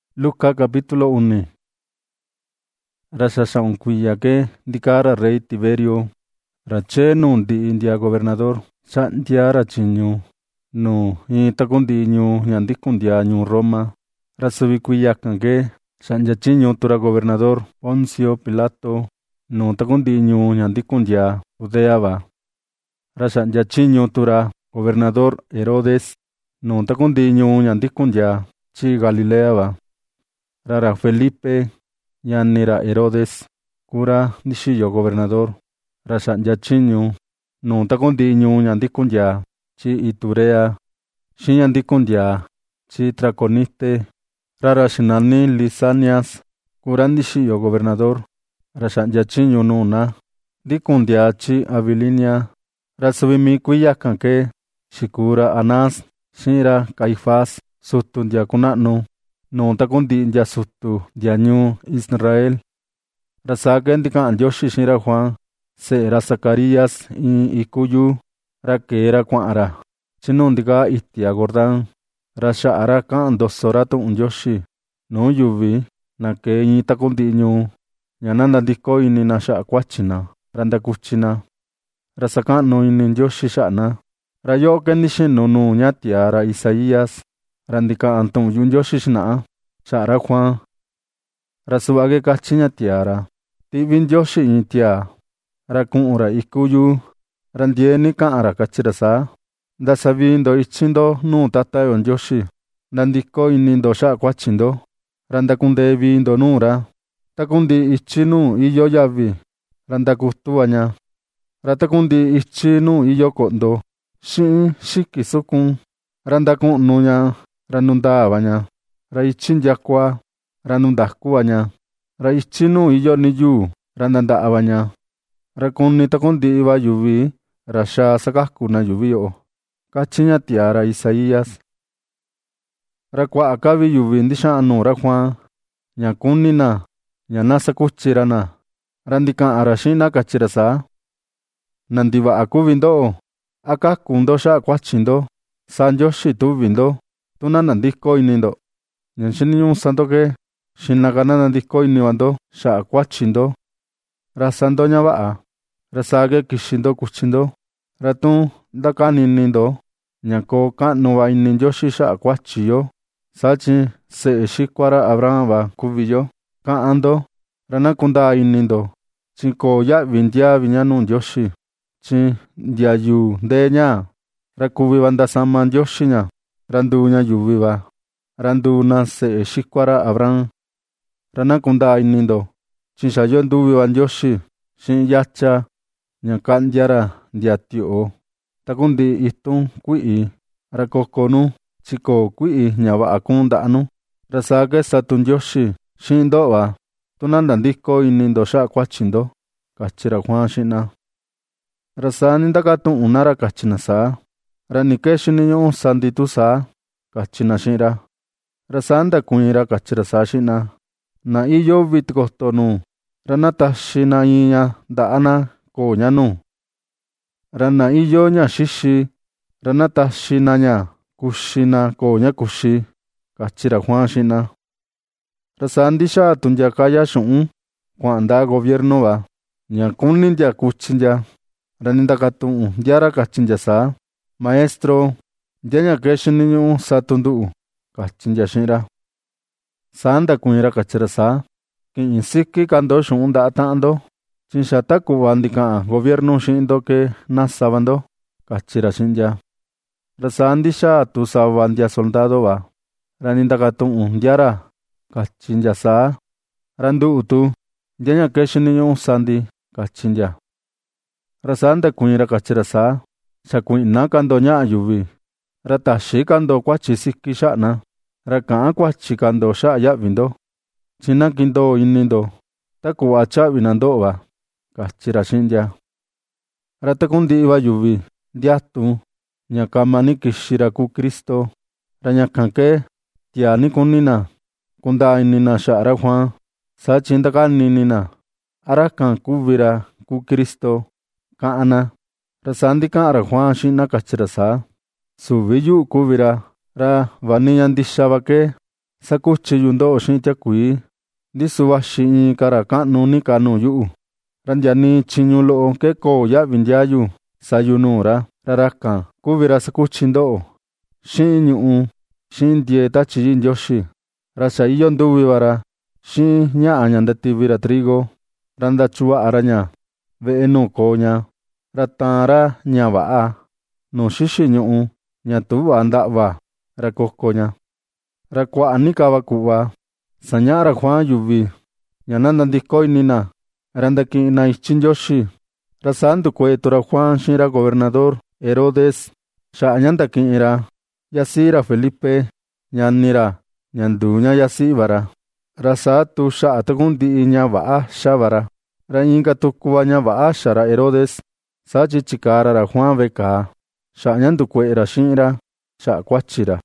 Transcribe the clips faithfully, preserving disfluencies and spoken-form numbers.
Lucas capítulo uno. Rasha un cuya que dicara rey Tiberio, rache nun di India gobernador, santiara chinyu, no y tacundiñu yandicundia ñu Roma, rasubi cuya que sanja chinyu tura gobernador Poncio Pilato, no tacundiñu yandicundia Judeaba. Rasanja chinyu tura gobernador Herodes, no tacundiñu yandicundia chi Galileaba. Rara Felipe, yanira Herodes, cura dishillo gobernador, rasan yachinyu, no tacondiñu yandicunya, chi Iturea, shi yandicunya, chi Traconiste, rara shinani Lisanias, curan dishillo gobernador, rasan yachinyu nuna, dicundia chi Abilinia, rasubimi cuyacanque, shikura Anás, shira Caifás, sutundia kunanu, no takundi ya sutu diañu Israel. Rasaken dikan Yoshi shira Juan, se era Zacarías y ikuyu, ra que era Juanara. Chinun diga itia Gordán, rasha ara kan dosorato un Yoshi, no yuvi, na que y takundi ñu, yananda diko ini na sha kwachina, randa kuchina. Rasakan no ini Yoshi shana, rayo kendishin no no nyatia ra Isaías. Randika antum yun Yoshi shna, shara Juan. Rasuage kachinya tiara, tibin Yoshi intia, rakun ura ikuyu, randieni ka ara kachirasa, dasabindo ichindo nu tatayon Yoshi, nandiko inindo sha kwachindo, randakunde bindo nura, takundi ichinu iyo yavi, randakutuanya, ratakundi ichinu iyo kondo, shi shiki sukun, randakun nunya, ranundabanya, raichin yakwa, ranundakuanya, raichinu iyo niyu, ranandabanya, rakuni takundi iba yuvi, rasha sakakuna yuvio, kachinya tiara Isaías. Rakwa akabi yuvi ndishanu rakwa, nyakunina, nyanasa kuchirana, randika arashina kachirasa, nandiba akubindo, akakundo sha kwachindo, san Yoshi tubindo, tunanandiko inindo, nyanshini santo que, shinagana nandiko inibando, sha kwachindo, rasando nyabaa, rasage kishindo kuchindo, ratun dakani nindo, nyako kanuwa inin Yoshi sha kwachiyo, sachi se shikwara Abraham kubiyo, kaando, ranakunda inindo, chinko ya vindia viñanun Yoshi, chin diayu deña, rakubi banda saman Yoshinya, randunya yuviva, randuna se shikwara Abraham, ranakunda inindo, chin shayon duvivan Yoshi, shin yacha, nyakandiara diatio, takundi itun kui, rakokonu, chiko kui nyava akunda anu, rasage satun Yoshi, shin doa, tunandandiko inindo sha kwachindo, kachira Juan shina. Rasani ndakatun unara kachina sa, ranikeshi niño sanditu sa, kachina shira. Rasanda kuira kachira sa shina, na iyo vitkostonu, ranata shina iña daana koñanu. Rana iyo nya shishi, ranata shina nya kushina koña kushi, kachira Juan shina. Rasandi sha tunyakaya shun, cuanda gobierno va, nya kunin ya kuchinja. Ranindakatun yara kachinja sa, maestro, yanya keshin niñu satundu, kachinja shira. Sanda kuira kachira sa, kin insiki kando shun da atando, chinshata kubandika gobierno shindo ke nasabando, kachira shinja. Rasandi sha tu sabandia soldado va, ranindakatun yara, kachinja sa, randu utu, yanya keshin niñu sandi, kachinja. Rasanda kuira kachira sa, shakuina kando nya yuvi, ratashi kando kwachi siki shana, rakan kwachi kando sha yavindo, china kindo inindo, taku acha vinando va, kachira shinja. Ratakundi iba yuvi, diatu, nyakamani kishira ku Kristo, ranyakanke, tiani kunina, kunda inina shara Juan, sa chindaka ninina, arakan kubira ku Kristo, kaana, rasandi kaara Juan shina kachira sa, subiyu kubira, ra vani yandishabake, sakuchi yundo shin tia kui disuwa shi kara kanu ni kanu yu randiani chiñu lo ke ko ya vindiayu sayunura raraka kubira sakuchi ndo shin yu shin die tachi indioshi rasa iyo nduwi bara shin nya anyanda tibira trigo randa chua araña ve enu koña ratara nya va no shishi nyu nya tu anda va rakokoña rakwa ni kava kuwa sanyara Juan yuvi nyananda ndikoi nina randa ki na ichinjoshi rasandu kwetura Juan shira gobernador Herodes sha anyanda ki ira yasira Felipe nyanira nyandunya yasibara rasatu sha atagundi nya va shavara ra inga tukuwa nya va shara Herodes sachi chikara ra Juan veka sha nyandu kwera shira sha kwachira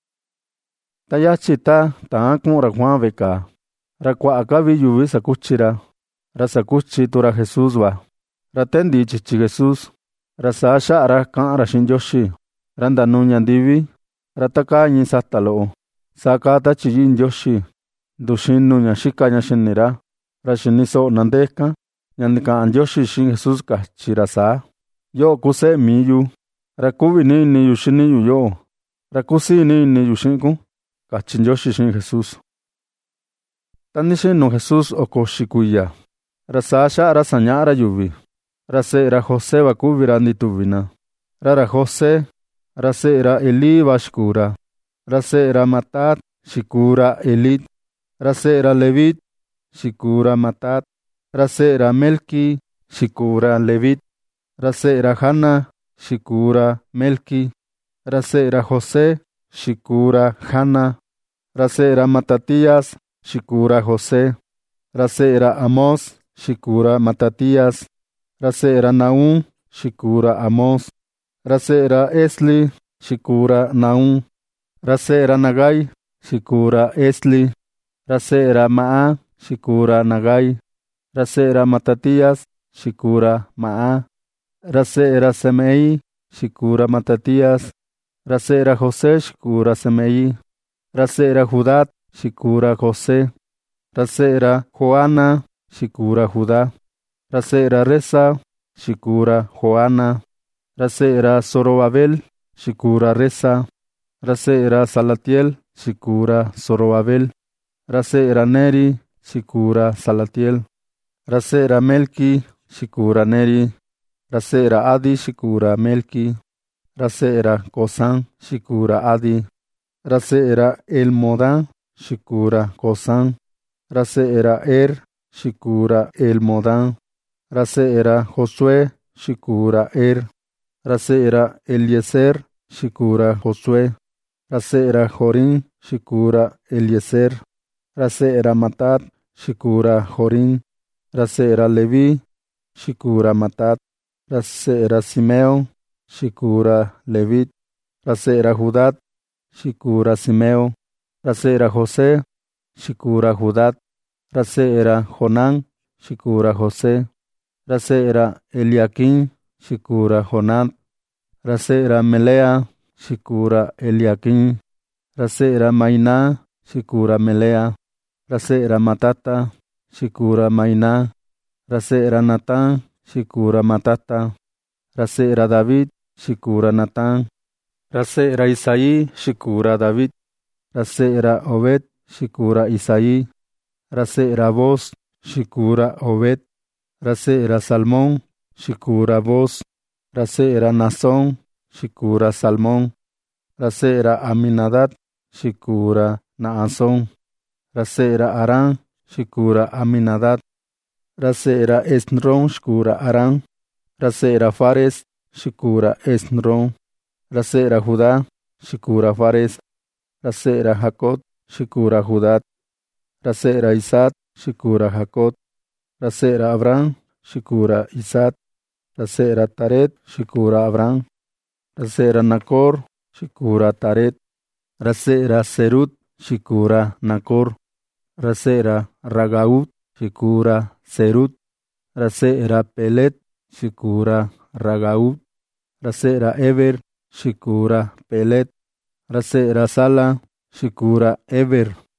tayachita ta kura Juan veka rakwa akavi yuvi sakuchira rasakuchi tura Jesus va ratendi chichi Jesus rasasha ra kara shinjoshi randa nunya ndivi rataka nyi satalo sakata chijin joshi dushinu nya shikanya shinira rashiniso nandeka nyandika anjoshi shin Jesus ka chirasa yo kuse miyu rakuvi ni ni yushini yu yo rakusi ni ni yushinku kachinjoshi shin Jesus tanishin no Jesus okoshikuya rasasha rasanyara yuvi rase ra Jose vakuvira nituvina rara Jose rase ra Eli vashkura rase ra Matat shikura Elit rase ra Levit shikura Matat rase ra Melki shikura Levit rase ra Hana shikura Melki rase ra Jose shikura Hana rase ra Matatias shikura Jose rase ra Amos shikura Matatias rase ra Naum shikura Amos rase ra Esli shikura Naum rase ra Nagai shikura Esli rase ra Maa shikura Nagai rase ra Matatias shikura Maa rase ra Semei shikura Matatias rase ra Jose shikura Semei rase ra Judat shikura Jose rase ra Joana shikura Judá rase ra Resa shikura Joana rase ra Zorobabel shikura Resa rase ra Salatiel shikura Zorobabel rase ra Neri shikura Salatiel rase ra Melki shikura Neri rase ra Adi shikura Melki rase ra Kosan shikura Adi rase ra Elmodan shikura Kosan rase ra Er shikura Elmodan rase ra Josue shikura Er rase ra Eliezer shikura Josue rase ra Jorim shikura Eliezer rase ra Matat shikura Jorim rase ra Levi shikura Matat rase ra Simeo shikura Levit rase ra Judat shikura Simeo rase ra Jose shikura Judat rase ra Jonan shikura Jose rase ra Eliakim shikura Jonat rase ra Melea shikura Eliakim rase ra Maina shikura Melea rase ra Matata shikura Maina rase ra Natan shikura Matata rase ra David shikura Natan rase ra Isaí shikura David rase ra Obed shikura Isaí rase ra Boz shikura Obed rase ra Salmón shikura Boz rase ra Nasón shikura Salmón rase ra Aminadab shikura Naasón rase ra Aram shikura Aminadab rase ra Esron shikura Aram rase ra Fares shikura Esron rase ra Judá shikura Fares rase ra Jacob shikura Judat rase ra Isaac shikura Jacob rase ra Abraham shikura Isaac rase ra Taret shikura Abraham rase ra Nacor shikura Taret rase ra Serut shikura Nacor rase ra Ragaut shikura Serut rase ra Pelet shikura Ragaut rase ra Eber shikura Pelet rase ra Sala shikura Eber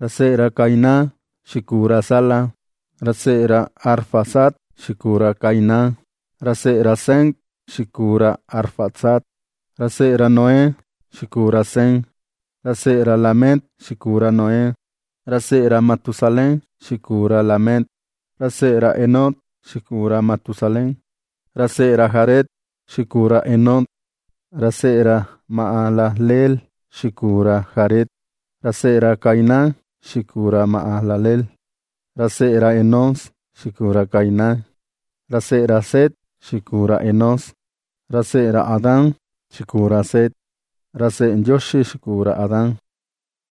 ra se'e ra Cainán xikuu ra Sala, ra se'e ra Arfaxad xikuu ra Cainán, ra se'e ra Sem xikuu ra Arfaxad, ra se'e ra Noé xikuu ra Sem, ra se'e ra Lamet xikuu ra Noé, ra se'e ra Matusalén xikuu ra Lamet, ra se'e ra Enot xikuu ra Matusalén, ra se'e ra Jared xikuu ra Enot, ra se'e ra Mahalaleel xikuu ra Jared, ra se'e ra Cainán xikuu ra Mahalaleel, ra se'e ra Enós xikuu ra Cainán, ra se'e ra Set xikuu ra Enós, ra se'e ra Adán xikuu ra Set, ra se'e Ndioxi xikuu ra Adán.